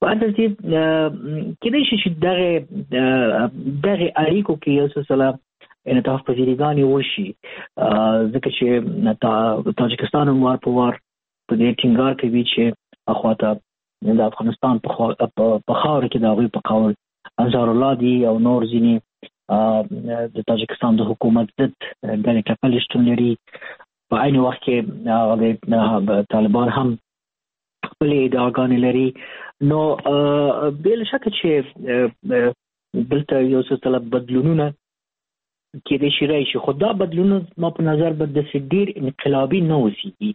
ترتیب کېدای شي چې دغه اړیکو کې یو څه انعطاف پذیریګانې وشي، ځکه چې تاجکستان هم وار په وار په دې ټینګار کوي چې اخواته د افغانستان په خاوره کې د هغوی په قول انصار الله دي او نور ځینې د تاجکستان د حکومت ضد ډلې ټپلې شتون لري. په عین وخت کې طالبان هم خپلې ادعاګانې لري. نو بې شکه چې دلته یو څه بدلونونه کېدای شي راشي، خو دا بدلونونه ما په نظر به داسې ډېر انقلابي نه اوسېږي.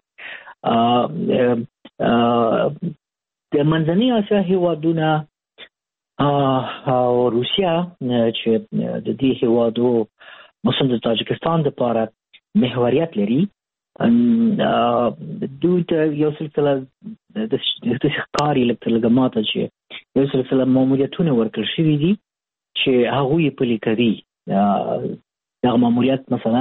د منځنۍ اسیا هېوادونه او روسیه چې د دې هېوادو مثلا د تاجکستان دپاره محوریت لري، دوی ته یو سلسله د ښکاري لږه ماته چې یو سلسله ماموریتونه ورکړل شوي دي چې هغوی یې پلي کوي. دغه ماموریت مثلا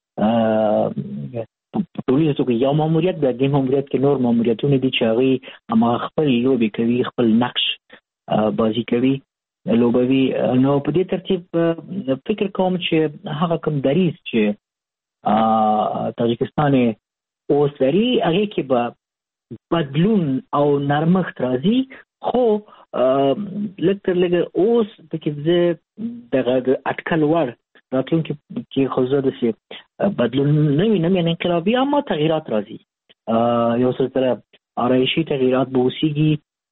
په ټولنیزه توګه یو ماموریت د دې ماموریت کې نور ماموریتونه دي چې هغوی هماغه خپل لوبې کوي، خپل نقش بازی کوي، لوبوي. نو په دې ترتیب فکر کوم چې هغه کوم دریځ چې تاجکستان اوس لري هغې کې به بدلون او نرمښت راځي، خو لږ تر لږه اوس پکې زه دغه اټکل وړ راتلونکي کې خو زه داسې بدلون نه وینم، یعنې انقلابي اما تغییرات راځي، یو سلسله آرایشي تغییرات به اوسېږي،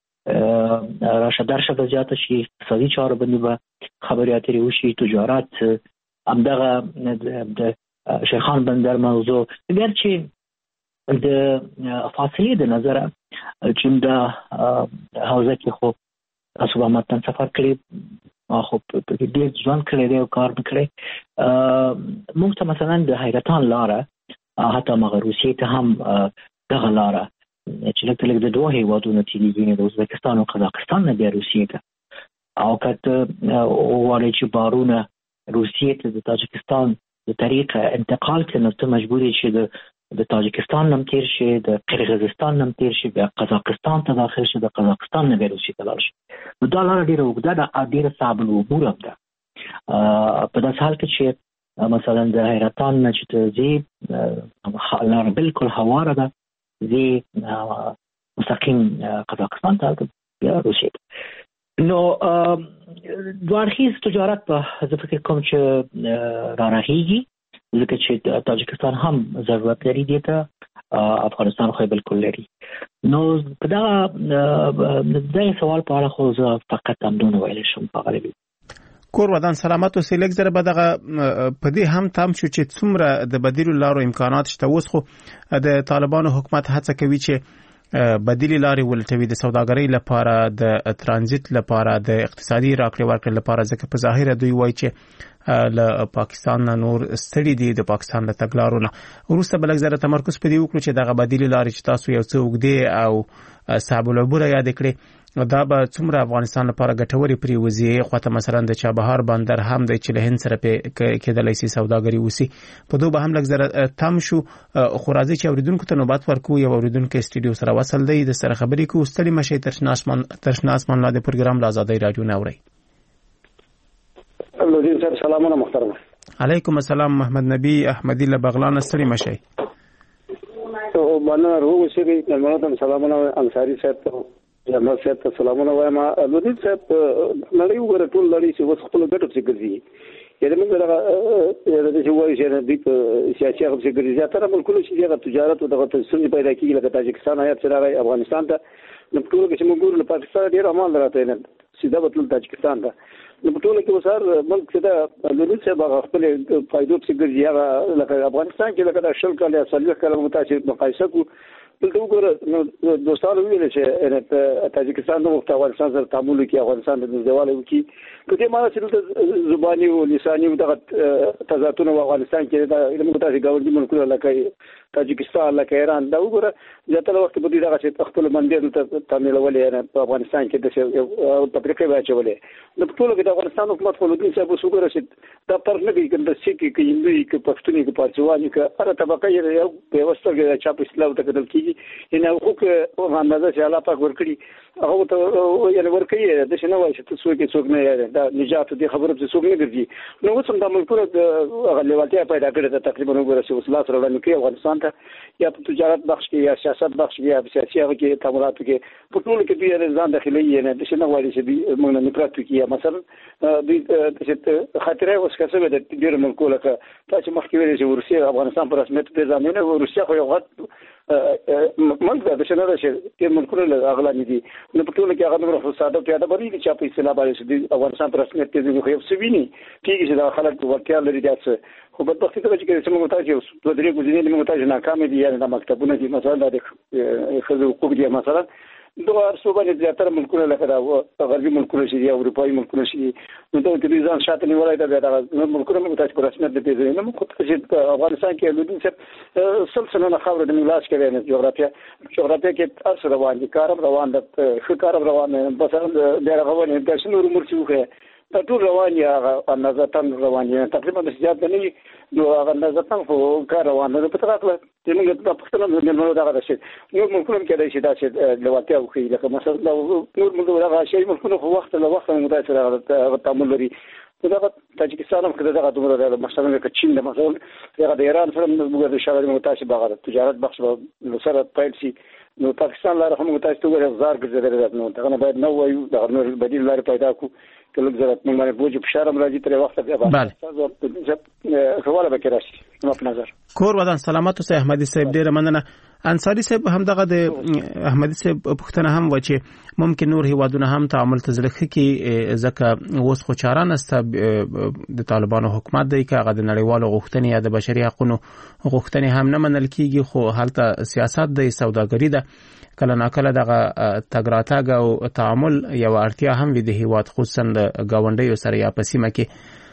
راشه درشه به زیاته شي، اقتصادي چارو باندې به خبرې اترې وشي، تجارت، همدغه د شیخان بندر موضوع. اگر چې د فاصلې د نظره چې د حوزه کې خو تاسو به متن سفر کړی، خو په ډېر ژوند کړی دی او کار مې کړی. موږ ته مثلا د حیرتان لاره، حتی هغه روسیې ته هم دغه لاره چې لږ د دوه هېوادونو تېرېږي، د ازبکستان او قزاقستان نه بیا روسیې ته، او که ته وغواړې چې بارونه روسیې ته د تاجکستان د طریق انتقال کړي، نو ته مجبور یې چې د تاجکستان نه تیر شي، د قرغیزستان نه تیر شي، بیا قزاقستان ته داخل شي، د قزاقستان نه بیا روسیې ته لاړ شي. نو دا لاره ډېره اوږده ده، ډېره صعب العبور هم ده. په داسې حال کې چې مثلا د حیرتان نه چې ته ځې، لاره بالکل هواره ده، ځې مستقیم قزاقستان ته، بیا روسیې ته. نو دوه اړخیز تجارت به زه فکر کوم چې رارهیږي، ځکه چې تاجکستان هم ضرورت لري دې ته، افغانستان خو بالکل لري. نو په دغه سوال په اړه خو زه فقط همدونه ویلی شم. غالبي کور ودان سلامت اوسې. لږ زره به دغه په دې هم تم شو چې څومره د بدیلو لارو امکانات شته. اوس خو د طالبانو حکومت هڅه کوي چې بدیلې لارې ولټوي د سوداګرۍ لپاره، د ترانزیت لپاره، د اقتصادي راکړې ورکړې لپاره، ځکه په ظاهره دوی وایي چې له پاکستان نه نور ستړي دي، د پاکستان له تګلارو نه. وروسته به لږ زره تمرکز په دې وکړو چې دغه بدیلې لارې چې تاسو یو څه اوږدې او صعب العبوره یادې کړې، دا به څومره افغانستان لپاره ګټورې پرېوځي. خواته مثلا د چابهار بندر هم دی چې له هند سره کېدلی شي سوداګري وسي، په دوی به هم لږ زره تم شو. خو راځي چې اورېدونکو ته نوبت ورکوو. یو اورېدونکی سټوډیو سره وصل دی، د سره خبرې کوو. ستړي مه شئ، تر شنه اسمان لاندې پروګرام له ازادۍ راډیو نه اورئ. لودین صاحب سلامونه محترمه. علیکم السلام. محمد نبی احمدی له بغلان. ستړي مه شئ. باندې روغ اوسئ. ملمنو سلامونه. انصاری صاحب ته، جنرال صاحب ته سلامونه وایم. لودین صاحب نړۍ وګوره، ټول نړۍ چې اوس خپلو ګټو پسې ګرځي، یعنې موږ دغه چې وایو چې دوی په سیاسي هغه پسې ګرځي. زیاتره ملکونه چې دغه تجارت او دغه ستونزې پیدا کېږي، لکه تاجکستان آیات چې راغی افغانستان ته، نو په ټولو کې چې موږ ګورو له پاکستان ډېر امان راته نه سیده به تلل تاجکستان ته. نو په ټولو کې اوس هر ملک چې دا لودین صاحب هغه خپلې فایدو پسې ګرځي. هغه لکه افغانستان کې لکه دا 20 کاله یا 40 کاله موږ تاسې مقایسه کړو، دلته وګوره دوستانو ویل چې تاجکستان نو افغانستان سره تعامل کوي، افغانستان د نږدېوالي وکړي. که دې معنی چې دلته زباني او لساني دغه تضادونه په افغانستان کې دا موږ تاسې ګاونډي ملکونه لکه تاجکستان، لکه ایران، دا وګوره زیاتره وخت په دې دغه چې خپل منډې دلته تعمیلولې، په افغانستان کې د تفریقې به اچولې. نو په ټولو کې د افغانستان حکومت خو لودین صاحب اوس وګوره چې دا فرق نه کوي، که د سیک کې هندو که پښتون که پارسیوان که هره طبقه یې یو په یوه سترګې د چا په اصطلاح ورته کتل کېږي. ان حقوق او اندازه چې الله پاک ورکړي هغه ته یعنی ورکړي د شنو وایي چې څوک نه دا نجات دي خبره چې څوک نه ګرځي نو اوس هم د ملکونو د غلېوالتیا پیدا کړې ده تقریبا وګورئ چې اوس لاس راوړل کوي افغانستان ته یا په تجارت بخش کې یا سیاست بخش کې یا سیاسي هغه کې تعاملات کې په ټول کې دوی ځان داخلي نه د شنو وایي چې موږ نه پراتو کې مثلا دوی چې خاطره اوس کسبه د ډیر ملکو لکه تاسو مخکې ویل چې روسیا افغانستان پر رسمیت په ځامنه روسیا خو یو غټ ملک د شنو د چې ملکونو له اغلاني دي نو په ټول کې هغه نور فساد او پیاده بری چې په اصطلاح باندې چې افغانستان پر رسمیت کې خو یو څه ویني کېږي چې د خلک ورتیا لري داسې خو په وخت کې چې موږ تاسو په درې ګزینې موږ تاسو ناکام دي یا د مکتبونو دي مثلا د خزو حقوق دي مثلا دوه ارسوبه د زیاتره ملکونو لکه دا غربي ملکونو شي یا اروپایي ملکونو شي نو دا د ځان شاته نیولای دا د ملکونو موږ تاسو پر رسمیت د پیژنې نو خو چې افغانستان کې لودي چې سلسله نه خبره د ملاش کې نه جغرافیا کې اثر روان دي کارم روان د خکار روان بس د رغونې د شنو مرچوخه ټول روان یا نظرتن روان یا تقریبا د زیات نه نو هغه نظرتن خو کار روان نه په تراکله چې موږ د پښتنو د نړۍ دغه شي نو ممکن کې دا شي دا چې لواتیا خو لکه مثلا نور موږ دغه شی ممکن خو وخت له وخت موږ سره تعامل لري دا تاجکستان هم کده دغه دومره مثلا لکه چین مثلا دغه د ایران سره موږ د شاوري متاسب هغه تجارت بخش سره پیل شي نو پاکستان لاره هم متاسب وګړي هزار ګرځیدل نو دا باید نو وایو د نور بدیل لاره پیدا کو کله ضرورت موږ باندې بوج په شرم راځي تر وخت بیا سوال به راشي نو په نظر کور ودان سلامات اوسه احمدي صاحب ډیره مننه انصاری صاحب هم دغه د احمدي صاحب پښتنه هم و چې ممکن نور هیوادونه هم تعامل تزلخي کې ځکه اوس خو چاران است د طالبانو حکومت دی که هغه د نړیوالو غوښتنې یا د بشري حقوقو غوښتنې هم نه منل کیږي خو هلته سیاست د سوداګري ده کله ناکله دغه تګ راتګ او تعامل یو اړتیا هم وي د هیواد خصوصا د گاونډیو سره یا په سیمه کې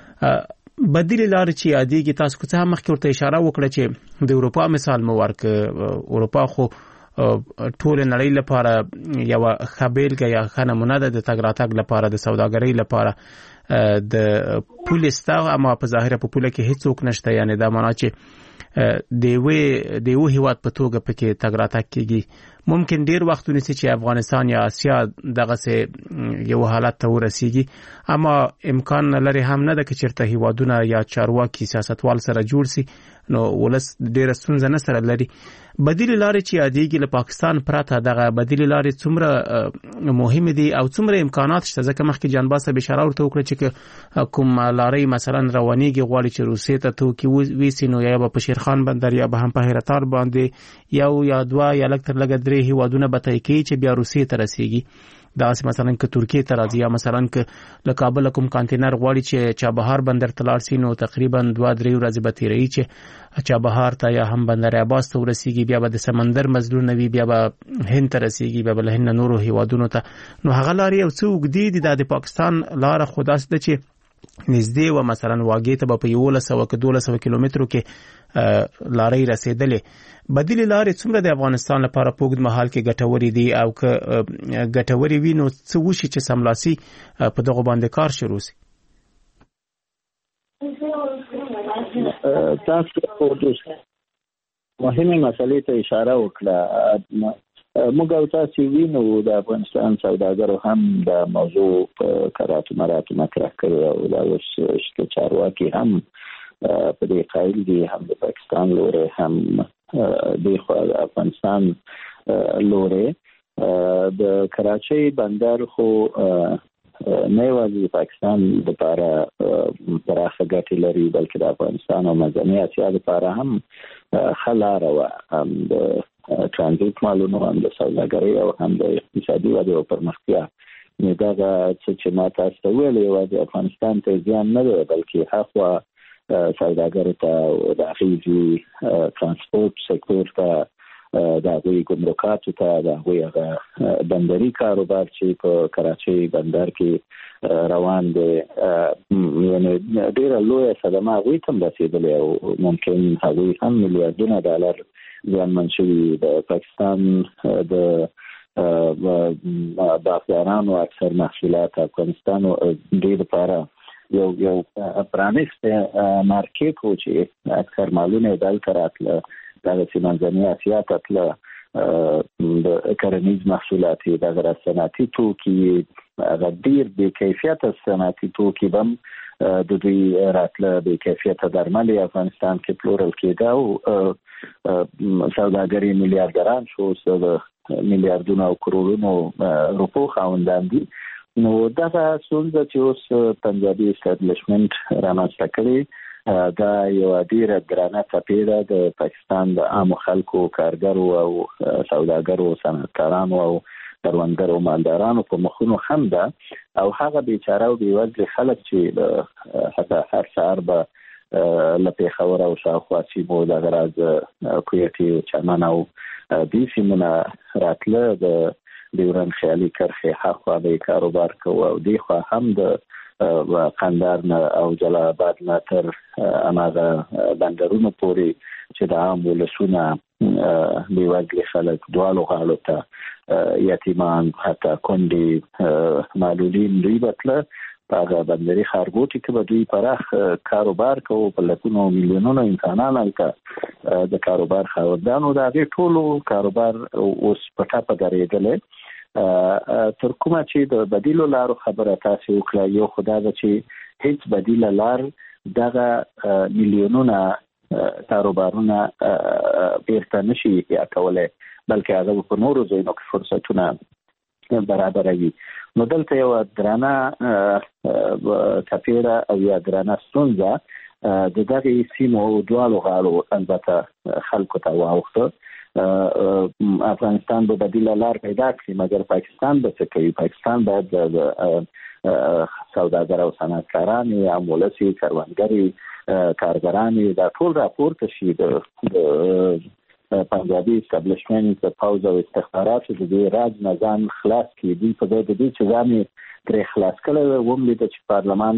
بدیل لارې چې یادېږي تاسو کو څه مخکې ورته اشاره وکړه چې د اروپا مثال مو ورک اروپا خو ټول نړۍ لپاره یو خبرګه یا نمونه ده د تګ راتګ لپاره د سوداګرۍ لپاره د پولیستا اما په ظاهر په پوله کې هیڅ څوک نشته یعنی دا معنی چې د یو هیواد په توګه پکې تګ راتګ کیږي ممکن ډیر وخت ونیسي چې افغانستان یا آسیا دغه سه یو حالت ته ورسیږي اما امکان لري هم نه ده چې چیرته هیوادونه یا چارواکي سیاستوال سره جوړ سي نو ولس ډیر ستونزه نه سره لري بدیل لارې چې یادېږي له پاکستان پرته دغه بدیل لارې څومره مهم دي او څومره امکانات شته ځکه مخکې جانباسه بشاره ورته وکړه چې کوم لارې مثلا روانيږي غواړي چې روسیې ته توکي ویسي نو یا په شیرخان بندر یا به هم په هراتار باندې یو یا دوا یا لکتر لګ درې هیوادونه به تای کی چې بیا روسیې ته رسیږي دا مثلا که ترکیه ته راځي یا مثلا که له کابل کوم کانټینر غواړي چې چابهار بندر ته لاړ شي نو تقریبا 2-3 ورځې به تیري چې چابهار ته یا هم بندر عباس ته ورسیږي بیا به د سمندر مزلونه وي بیا به هند ته رسیږي بیا به له هند نورو هیوادونو ته نو هغه لارې یو څو جديد د پاکستان لار خداس د چې نږدې و مثلا واګې ته په 1100 کیلومترو کې لارې رسیدلې بدیل لارې څومره د افغانستان لپاره په اوږد مهال کې ګټورې دي او که ګټورې وي نو څه وشي چې سملاسي په دغه باندې کار شروع شي تاسو مهمه مسلې ته اشاره وکړه موږ او تاسو وینو د افغانستان سوداګرو هم د موضوع کاراتو مراتو مطرح کړي او دا اوس چې چارواکي هم په دې قایل دي هم د پاکستان لوري هم د افغانستان لوري د کراچۍ بندر خو نه یوازې پاکستان لپاره پراخه ګټې لري بلکې د افغانستان او منځنۍ اسیا لپاره هم خلاره و هم د ترانزیت مالونو هم د سوداګرۍ او هم د اقتصادي ودې او پرمختیا نه دا چې ما تاسو ویل یوازې افغانستان ته ځان نه دی بلکې هغه سوداګرو ته د اخیزي ترانسپورت سکتور ته د غوي ګمرکاتو ته د غوي بندري کاروبار چې په کراچۍ بندر کې روان دي یعنی ډیر لوی صدمه غوي تم رسیدلې او ممکن هغوی هم میلیارډونه ډالر ځانمن شوي د پاکستان د بازارانو اکثر محصولات افغانستان او د لپاره یو پرانیست مارکیټ و چې اکثر مالونه دلته راتله د سیمانځنی اسیا ته د کرنیز محصولات د صنعتي توکي غډیر به کیفیت صنعتي توکي بم د دوی راتله به کیفیت درمل افغانستان کې پلورل کېده او سوداګري میلیارډران شو میلیارډونو او کرورونو روپو خاوندان دي. نو دا څنګه چې اوس پنجابي اسټابلیشمنت رامنځته کړي دا یو ډیره ګرانه څپېړه د پاکستان د عام خلکو کارګرو او سوداګرو صنعتکارانو او کروندګرو مالدارانو په مخونو هم ده او هغه بیچاره او بیوزله خلک چې حتی هر سهار به لپاره خبر او شاوخوا چې مو د غراز کویټي او چمن او دې سیمونه راتله د دیوران خیالي کرخه حقا به کاروبار کوي او دی خو هم د قندهار نه او جلال آباد نه تر اماده بندرونو پورې چې د عام ولسونه بیوزله خلک دوالو غاړو ته یتیمان حتی کندي معلولین دوی بتله هغه بندري خارګوټي کې به دوی پراخ کاروبار کوي په لکونو میلیونونو انسانان هلته د کاروبار خاوندانو د هغې ټولو کاروبار اوس په ټاپه درېدلی. تر کومه چې د بدیلو لارو خبره تاسو وکړه یو خدا ده چې هیڅ بدیله لار دغه میلیونونه کاروبارونه بیرته نشي کولای بلکې هغه په نورو ځایونو کې فرصتونه برابروي. نو دلته یو درانه څپېړه او یا درانه ستونزه د دغه سیمو دوالو غاړو البته خلکو ته واوښته. افغانستان به بدیله لار پیدا کړي مګر پاکستان به څه کوي؟ پاکستان باید د سوداګر او صنعتکاران یا مولسي کروندګري کارګران دا ټول راپورته شي د پنجابي اسټابلیشمنت د پوز او استخباراتو د دې راز نظام خلاص کړي په دې چې ځامي ترې خلاص کړي وملي چې پارلمان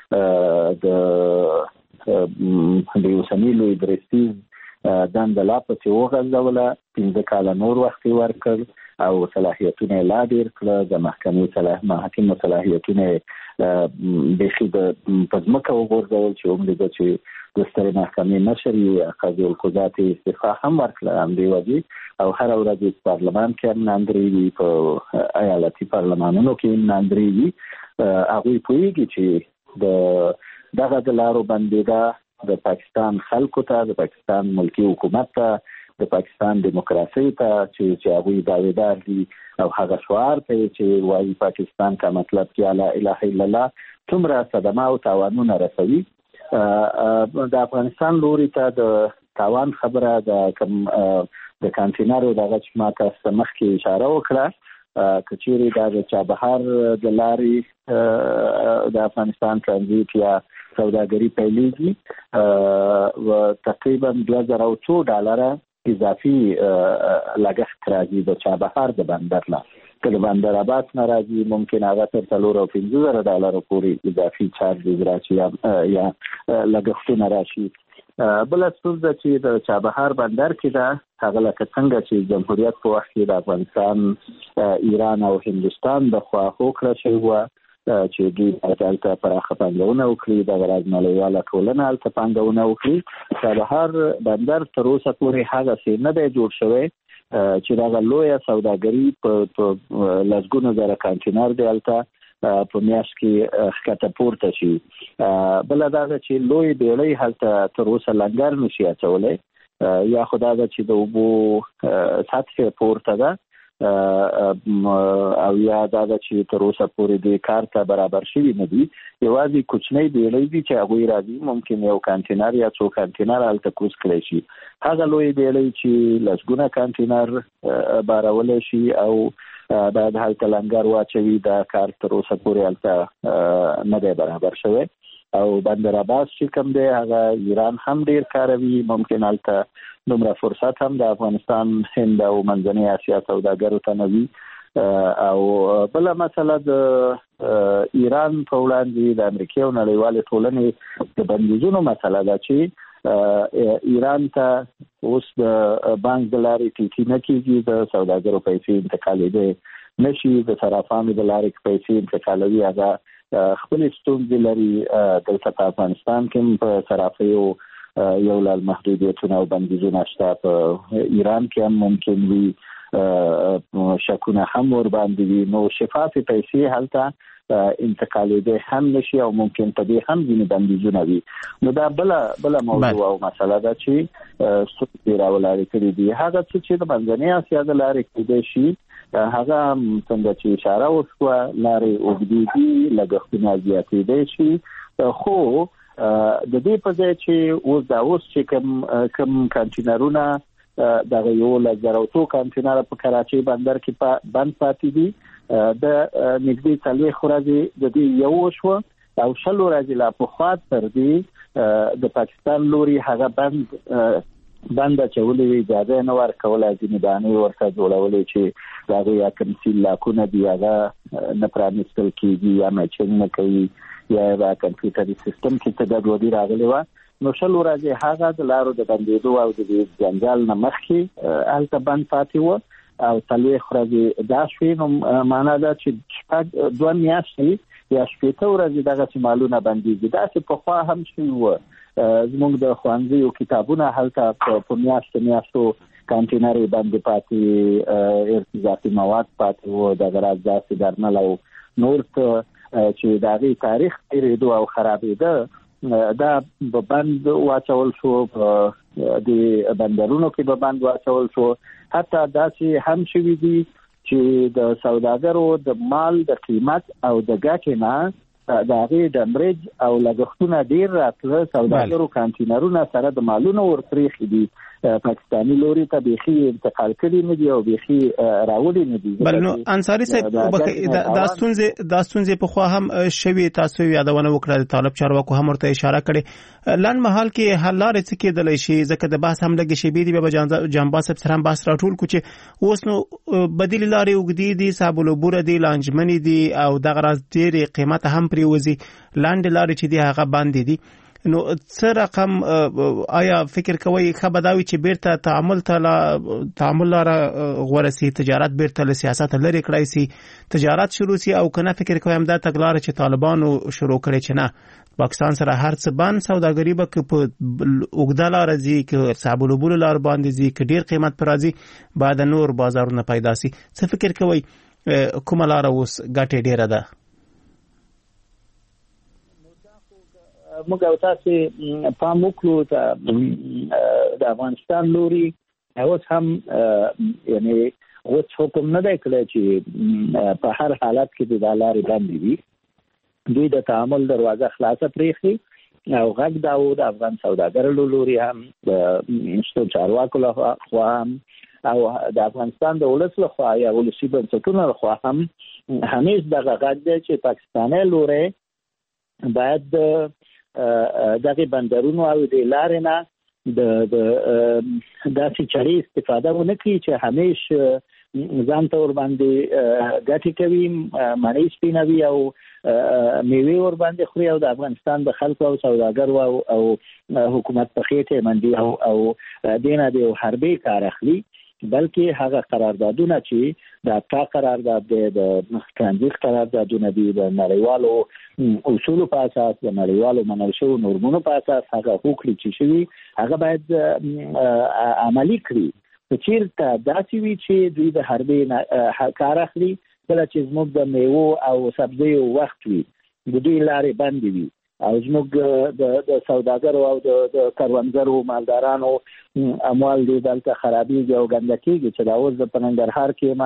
د اوسنی لوی درستیز دنده لا پسې وغځوله 15 کاله نور وخت ورکړ او صلاحیتونه لا ډېر کړل د محکمې صلاحیتونه بخي د پزماکه وګورځول چې عمر د چې د سترې محکمې مشر قاضي القضات استعفا هم ورکړه هم دی وځي او هر ورځ پارلمان کې ناندري په ایالتي پارلمانونو کې ناندري هغه پوېږي چې دغه د لارو بندیدا د پاکستان خلکو ته د پاکستان ملکی حکومت ته د پاکستان دیموکراسي ته چې هغه داویدار دي او هغه شعار ته چې وايي پاکستان کا مطلب کې لا اله الا الله څومره صدمه او تاوانونه رسوي. د افغانستان لوري ته د تاوان خبره د کانټینرو دغه چې ماته سمخ کې اشاره وکړه کچيري د چابهار د لاري د افغانستان ترانزیت یا سوداګري پیلېږي و تقریبا $2000 اضافي لګښت راځي د چابهار د بندر لا کله بندر آباد ناراضي ممکن هغه تر $4,000 پورې اضافي چارج راشي یا لګښتونه راشي. بل څه چې د چابهار بندر کې دا هغه لکه څنګه چې جمهوریت په وخت کې د افغانستان ایران او هندستان د خوا هوکړه شوی چې دوی دلته پراخه پانګونه وکړي د غراز نړیواله ټولنه هلته پانګونه وکړي. چابهار بندر تر اوسه پورې هغه څه نه دی جوړ شوی چې دا لویه سوداګري په لسګونو زره کانټینر دی هلته په میاشت کې ښکته پورته شي. بل دا چې لوی بیړۍ هلته تر اوسه لنګر نشي اچولی یا خدا دا چې د اوبو سطح پورته ده او یا دا چې تر اوسه پورې د کار ته برابر شوی نه دي. یوازې کوچنی بیړۍ دي چې هغه راځي ممکن یو کانټینر یا څو کانټینر هلته کوز کړی شي. هغه لوی بیړۍ چې لسګونه کانټینر بارول شي او دا د هلته لنګر واچوي دا کار تر اوسه پورې هلته نه دی برابر شوی. او بندر عباس چې کوم دی هغه ایران هم ډیر کاروي ممکن هلته دومره فرصت هم د افغانستان هند او منځنۍ اسیا سوداګرو ته نه وي. او بل مسله د ایران په وړاندې د امریکا او نړیوالې ټولنې د بندیزونو مسله ده چې ایران ته اوس د بانک د لارې ټیټي نه کېږي د سوداګرو پیسې انتقالېدی نشي د صرافانو د لارې پیسې انتقالوي هغه خپل ستونزې لري. دلته په افغانستان کې په صرافیو یو لړ محدودیتونه او بندیزونه شته. په ایران کې هم ممکن وي شکونه هم ور باندې وي، نو شفافه پیسې هلته انتقالېدل هم نشي او ممکن په دې هم ځینې بندیزونه وي. نو دا بل موضوع او مسله ده چې څه راولاري کړی دي. هغه چې د منځنۍ اسیا د لارې کېدای شي هغه څنګه چې اشاره وشوه لارې اوږدې دي، لګښتونه زیاتېدای شي، خو د دې په ځای چې اوس چې کوم کانټینرونه دغه 1,000 کانټینر په کراچۍ بندر کې بند پاتې دي، د نږدې 4 ورځې د دې یو شو او 10 ورځې لا پخوا تر دې د پاکستان لوري هغه بند چولې اجازه نه ورکوله، ځینې دانې ورته جوړولې چې دغه یا کوم سیلاکونه دی هغه نه پرانیستل کېږي یا میچنګ نه کوي یا د کمپیوټري سیستم کې څه ګډوډي راغلې وه. نو 10 ورځې هغه د لارو د بندېدو او د جنجال نه مخکې هلته بند پاتې وه او 4 ورځې دا شوې. نو معنا ده چې 2 میاشتې یا 7 ورځې دغه مالونه بندېږي. داسې پخوا هم شوي وه، زموږ د ښوونځیو کتابونه هلته په میاشتو کانټینرې باندې پاتې، ارتزاقي مواد پاتې وو، دغه راز داسې درمل او نور چې د هغې تاریخ تېرېدو او خرابېده دا به بند واچول شو، په د بندرونو کې به بند واچول شو. حتی داسې هم شوي دي چې د سوداګرو د مال د قیمت او د ګټې نه د هغې د مرج او لګښتونه ډېر راتله، سوداګرو کانټینرونه سره د مالونو ورپرېښي دي، پاکستاني لوري ته بیخي انتقال کړي نه دي او بیخي راوړي نه دي. بل نو انصاري صاحب دا ستونزې پخوا هم شوي، تاسو یادونه وکړه، د طالب چارواکو هم ورته اشاره کړې. لنډ مهال کې حل لارې څه کېدلی شي؟ ځکه د بحث هم لږې شیبې دي، به جانباز صاحب سره هم بحث راټول کړو چې اوس نو بدیلې لارې اوږدې دي، صاحب العبوره دي، لانجمنې دي او دغه راز ډېرې قیمته هم پرېوځي، لنډې لارې چې دي هغه بندې دي. نو څه رقم آیا فکر کوئ ښه به دا وي چې بیرته تعامل لاره غوره سي، تجارت بیرته له سیاست لرې کړی سي، تجارت شروع سي، او که نه فکر کوم دا تګلاره چې طالبانو شروع کړې چې نه پاکستان سره هر څه بند، سوداګري به که په اوږده لاره ځي، که صعب العبور لاره باندې ځي، که ډېر قیمت پر راځي، بعد نور بازارونه پیدا سي. څه فکر کوئ کومه لاره اوس ګټې ډېره ده؟ موږ او تاسو پام وکړو ته د افغانستان لوري اوس هم یعنی اوس حکم نه دی کړی چې په هر حالت کې د لارې بندې وي. دوی د تعامل دروازه خلاصه پرېښي او غږ دا و د افغان سوداګرو لوري هم د انشتو چارواکو لخوا هم او د افغانستان د ولس لخوا یا ولسي بنسټونو لخوا هم همیش دغه غږ دی چې پاکستاني لوري باید دغه بندرونو او د لارې نه د داسې چاري استفاده ونه کړي چې همیش ځان ته ور باندې ګټې کوي، مڼې سپینوي او میوې ور باندې خوري او د افغانستان د خلکو او سوداګرو او حکومت په خېټه باندې او دینه د حربي کار اخلي، بلکې هغه قراردادونه چې د تا قرارداد د ترانزیت قراردادونه دي د نړیوالو اصولو په اساس، د نړیوالو منل شویو نورمونو په اساس هغه حقوق چې شوي هغه باید عملي کړي. په چیرته داسې وي چې دوی د حربي کار اخلي، کله چې زموږ د میوو او سبزیو وخت وي د دوی لارې بندې وي او زموږ د سوداګرو او د کروندګرو مالدارانو اموال دې دلته خرابېږي او ګنده کېږي چې دا اوس د په ننګرهار کې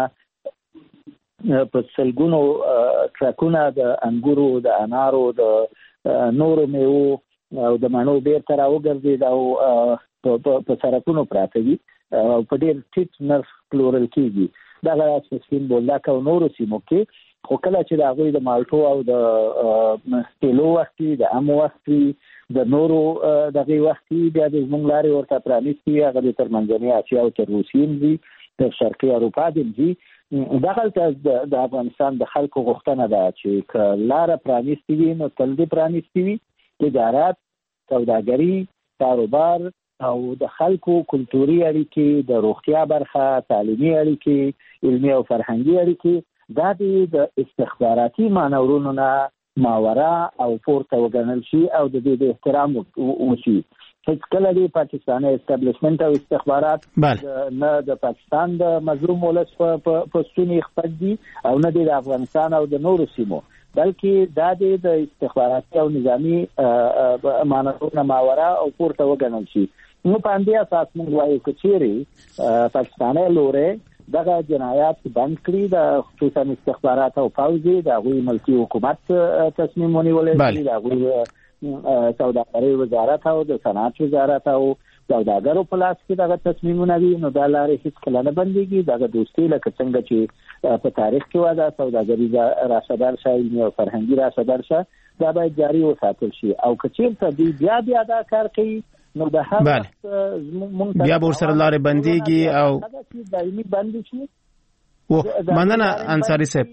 ما په سلګونو ټرکونه د انګورو، د انارو، د نورو میوو او د مڼو بیرته راوګرځېد او په سړکونو پراته وي او په ډېر ټیټ نرخ پلورل کېږي. دغه سپین بولدک او نورو سیمو کې خو کله چې د هغوی د مالټو او د تیلو وخت وي، د امو وخت وي، د نورو دغې وخت وي، بیا د زموږ لارې ورته پرانیستي، هغه د تر منځنۍ اسیا او تر روسیې هم ځي، تر شرقي اروپا هم ځي. دغلته د افغانستان د خلکو غوښتنه ده چې که لاره پرانیستي وي نو تل دې پرانیستي وي، تجارت، سوداګري، کاروبار او د خلکو کلتوري اړیکې، د روغتیا برخه، تعلیمي اړیکې، علمي او فرهنګي اړیکې، دا د استخباراتي مانورونو نه ماوره او پورته وګڼل شي او د دې د احترام وشي. کله دی پاکستاني استابلیشمنت او استخبارات نه د پاکستان د مظلوم ولس په ستوني خپل دي او نه د افغانستان او د نورو سیمو، بلکې دا د استخباراتي او نظامی امانتونو ماورا او پورته وګڼل شي. نو په دې اساس موږ وایو چې چیرې پاکستاني لوري دغه جنایات بند کړي، د خصوصا استخبارات او پوځي د غوي ملکی حکومت تصمیم ونیولې دي، د غوي سوداګرۍ وزارت او د صنعت وزارت او سوداګرو په لاس کې دغه تصمیمونه دي. نو دا لارې هیڅ کله نه بندېږي. دغه دوستي لکه څنګه چې په تاریخ کې وه، دا سوداګري راشدار شه، علمي او فرهنګي راشدار شه، دا باید جاري وساتل شي. او که چېرته دوی بیا دا کار کوي نو د هر وخت بیا به ورسره لارې بندېږي او دایمي بندې شي. مننه انصاري صاحب.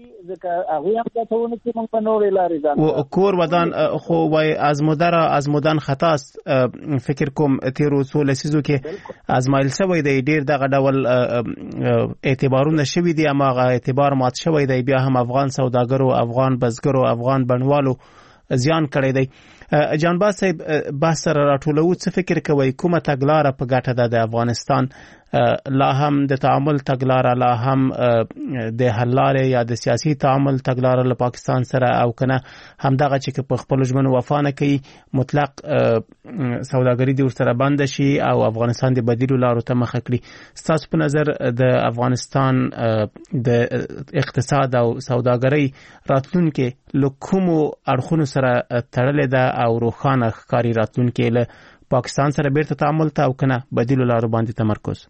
کور ودان خو وای ازمودن خطاست. فکر کوم تیرو 16 لسیزو کې ازمایل شوی دی، ډیر دغه ډول اعتبارونه شوی دي، اما اعتبار مات شوی دی. بیا هم افغان سوداګرو، افغان بزګرو، افغان بڼوالو زیان کړی دی. جانباز صاحب بحث سره راټولو، څه فکر کوي کومه تګلاره په ګټه ده د افغانستان؟ لا هم د تعامل تګلاره، لا هم د حل لارې یا د سیاسي تعامل تګلاره له پاکستان سره، او کنه همدغه چې په خپل ژمن وفا نه کوي مطلق سوداګري دې ورسره بند شي او افغانستان د بدیلو لارو ته مخه کړي. ستاسو په نظر د افغانستان د اقتصاد او سوداګرۍ راتلونکي له کومو اړخونو سره تړلې ده او روښانه ښکاري راتلونکي له پاکستان سره بیرته تعامل ته او کنه بدیلو لارو باندې تمرکز؟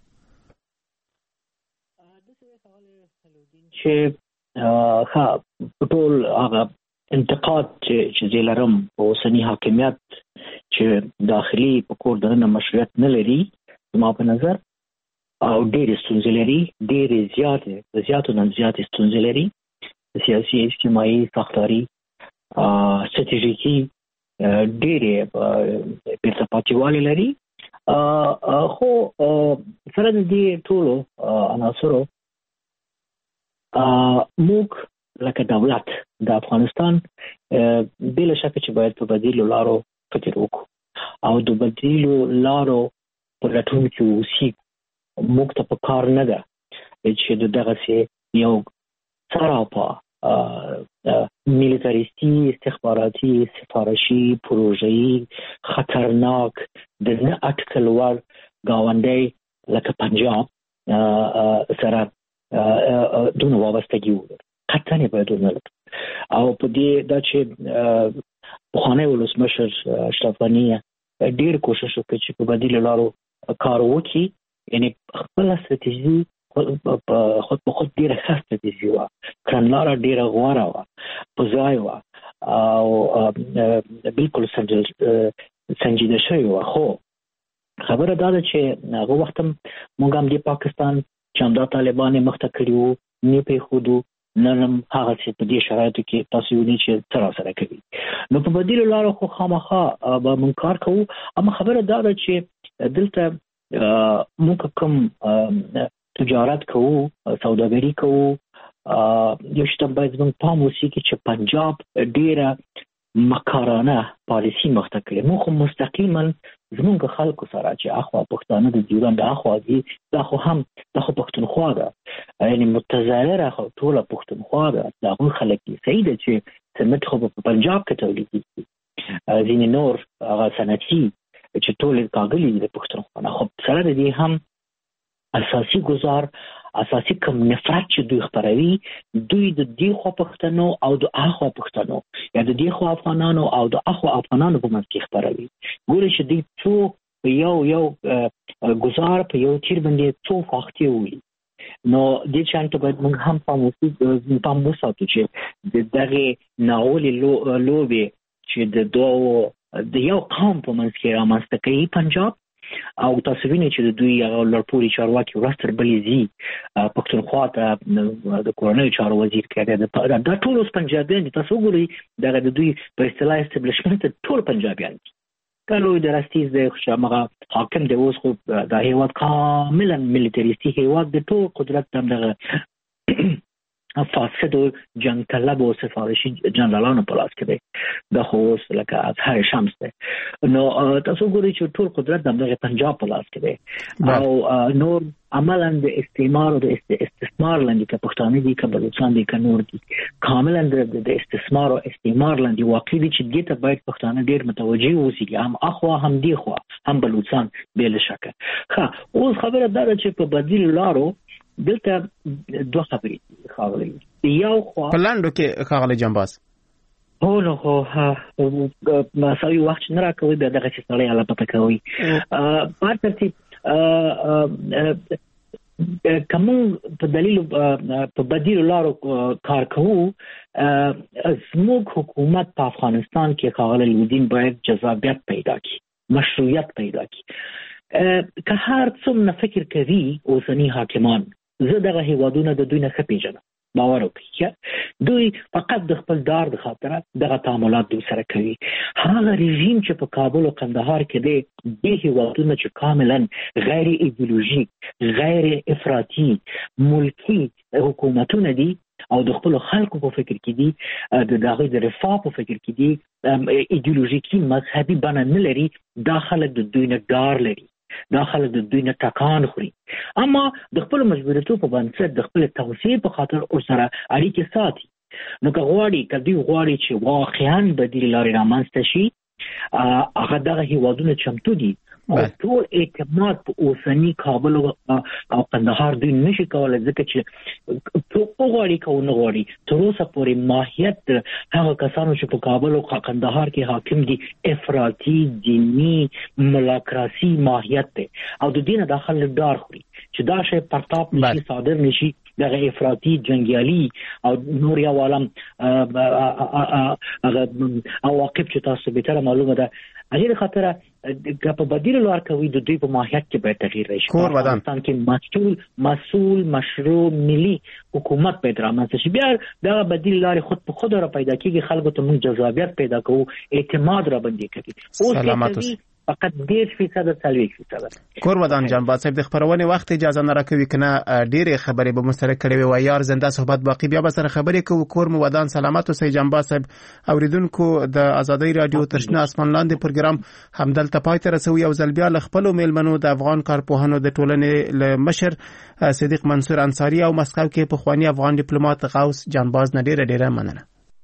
چې ټول هغه انتقاد چې زیلرم او اوسنی حاکمیت چې داخلي په کور دننه مشروعیت نه لري زما په نظر، او ډېرې ستونزې لري، ډېرې زیاتو نه زیاتې ستونزې لري، سیاسي، اجتماعي، ساختاري، ستراتیژیکي، ډېرې بیرته پاتېوالی لري. خو سره د دې ټولو عناصرو موږ لکه دولت د افغانستان بلا شک چې باید په بدیلو لارو فکر وکړو او د بدیلو لارو په لټون کې اوسېږو. موږ ته په کار نه ده چې دغسې یو سراپا میلیتاریستي، استخباراتي، سفارشي، پروژه‌ای، خطرناک، د نه اټکل وړ ګاونډی لکه پنجاب سره دونه وابستګي ولري. قطعا یې باید ونه لرو. او په دې دا چې پخوانی ولسمشر اشرف غني ډېر کوشش وکړ چې په بدیلو لارو کار وکړي، یعنی خپله ستراتیژي خود په خود ډېره ښه ستراتیژي وه، کړنلاره ډېره غوره وه، په ځای وه او بالکل سنجیده شوې وه. خو خبره دا ده چې هغه وخت هم موږ هم د پاکستان چې همدا طالبان یې مخته کړي وو نه پرېښودو، نن هم هغسې په دې شرایطو کې تاسو وینئ چې څه راسره کوي. نو په بدیلو لارو خو خامخا به موږ کار کوو، اما خبره دا ده چې دلته موږ کوم تجارت کوو، سوداګري کوو، یو شی ته باید زموږ پام وسیږي چې پنجاب ډېره مکارانه پالیسي مخته کړې. موږ خو مستقیما زموږ خلکو سره چې اخوا پښتانه د دیوان د اخوا دي، دا خو پښتونخوا ده، یعنی متظاهره خو ټوله پښتونخوا ده، د هغوی خلک یې صحیح ده چې سمت خو په پنجاب کې تولیدېږي، ځینې نور هغه صنعتي چې ټول کاغلي دي د پښتونخوا نه. خو سره د دې هم اساسي ګزار، اساسي کوم نفرت چې دوی خپروي، دوی د دې خوا پښتنو او د اخوا پښتنو یا د دې خوا افغانانو او د اخوا افغانانو په منځ کې خپروي. ګورئ چې دوی څو په یو ګزار په یو تیر باندې څو فاختې وي. نو دې شان ته باید موږ هم پام وساتو چې د دغې ناولې لوبې چې د یو قوم په منځ کې رامنځته کوي پنجاب، او تاسو وینئ چې د دوی هغه لړپوري چارواکي ورځ تر بلې ځي پښتونخوا ته د کورنیو چارو وزیر کېږي. دا ټول اوس پنجابیان دي. تاسو وګورئ دغه د دوی په اصطلاح اسټابلیشمنټ ټول پنجابیان دي. که لوی درستیز دی، هغه حاکم دی، اوس خو دا هیواد کاملا میلیتاریستي هیواد دی، ټول قدرت هم دغه فاسد او جنگ طلب او سفارشي جنرالانو په لاس کې دی. د خو لکه اظهر شمس دی. نو تاسو ګورئ چې ټول قدرت د پنجاب په لاس کې دی او نور عملاً د استعمار او د استثمار لاندې که پښتانه دي که بلوچستان دي که نور دي کاملاً د استثمار او استعمار لاندې واقع دي چې دې ته باید پښتانه ډېر متوجه اوسي، هم اخوا هم دی خوا هم بلوچستان بې له شکه. اوس خبره دا ده چې په بدیل لارو دلته دوه خبرې ښاغلي. یو خوا په لاندو کې ښاغلی جنباز نو خو مساوي وخت نه راکوي دغه چې سړی اله پته کوي په ترتیب کوم په دلیل په بدیل لارو کار کوو. زموږ حکومت په افغانستان کې ښاغلی لودین باید جذابیت پیدا کړي، مشروعیت پیدا کړي. که هر څومره فکر کوي اوسني حاکمان زه دغه هیوادونه د دوی نه ښه پیژنم، باور وکړئ دوی فقط د خپل دار د خاطره دغه تعاملات دوی سره کوي. هغه رژیم چې په کابل او قندهار کې دی دې هیوادونه چې کاملا غیر ایدئولوژیک غیر افراطي ملکی حکومتونه دي او د خپل خلکو په فکر کې دي، د هغوی د رفاه په فکر کې دي، ایدئولوژیکي مذهبي بڼه نه لري، دا خلک د دوی نه ډار لري، دا خلک د دوی نه ټکان خوري، اما د خپل مجبوریتو په بنسټ د خپل توسعې په خاطر ورسره اړیکې ساتي. نو که دوی غواړي چې واقعاً بدیل لارې رامنځته شي هغه دغه هیوادونه چمتو دي او ټول اعتماد په اوسني کابل او قندهار دوی نشي کولی ځکه چې غواړي که ونه غواړي تر اوسه پورې ماهیت هغه کسانو چې په کابل او قندهار کې حاکم دي افراطي دیني ملاکراسي ماهیت دی او د دې نه دا خلک ډار خوري چې دا شی پرتاب نشي صادر نشي دغه افراطي جنګیالي او نور یو عالم عواقب چې تاسو به تر معلومه ده. هغه خاطر په بدیل لار کوي د دوی په ماهیت کې به تغییر راشي. افغانستان کې مسؤل مشروع ملي حکومت پیدا رامنځته شي، بیا دا بدیل لار خود په خود را پیدا کیږي، خلکو ته موږ جذابیت پیدا کوو، اعتماد را باندې کوي. اوس فقط 10% 30%. کور ودان جنباز صاحب د خبرونه وخت اجازه نه راکوي کنه ډېرې خبرې به مسترک کړي وي یار زنده صحبت باقی بیا به سره خبرې کوو. کور مو ودان سلامت اوسئ جنباز صاحب. اوریدونکو د آزادۍ رادیو ترشنه اسمان لاندې پروګرام همدلته پای ته رسوي او ځلبیا له خپل میلمنو د افغان کارپوهانو د ټولنې له مشر صدیق منصور انصاری او مسکو کې په خواني افغان ډیپلوماټ غوث جنباز نه ډېره مننه.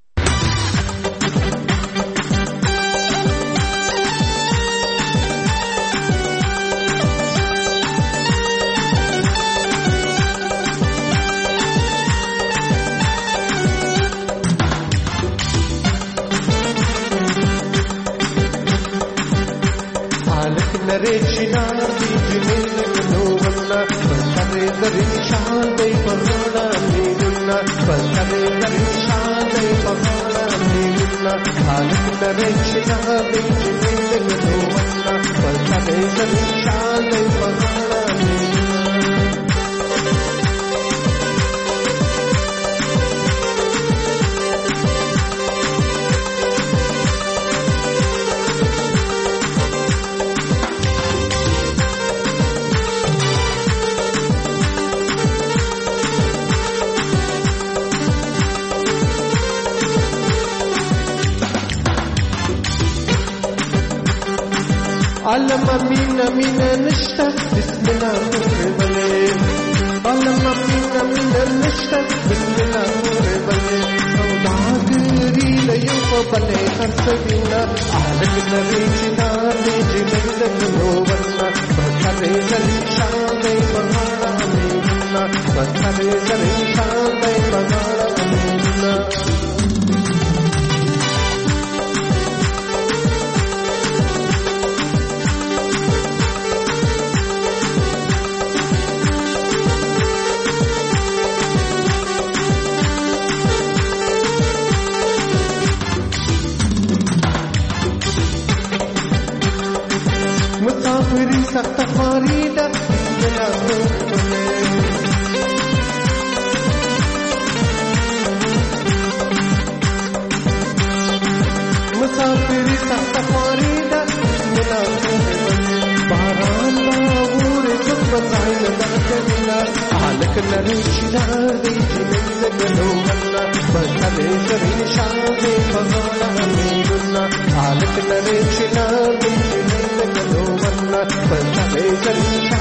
علم مين نشتا بسم الله مربلي علم مين نشتا بسم الله مربلي داغري ليو بلي خرسبينا علم نريجنا نجمل نوبنا بخري زلي شاندي بغالا مينا بخري زلي شاندي بغالا مينا مسافری سخت خاریده مسافری سخت خاریده باران باور چپ زاین دکنا आलक नरेशिना दे जिंदगलो मन्ना बंदे करीन शादे बगाला मेरुन्ना आलक नरेशिना दे जिंदगलो मन्ना बंदे करीन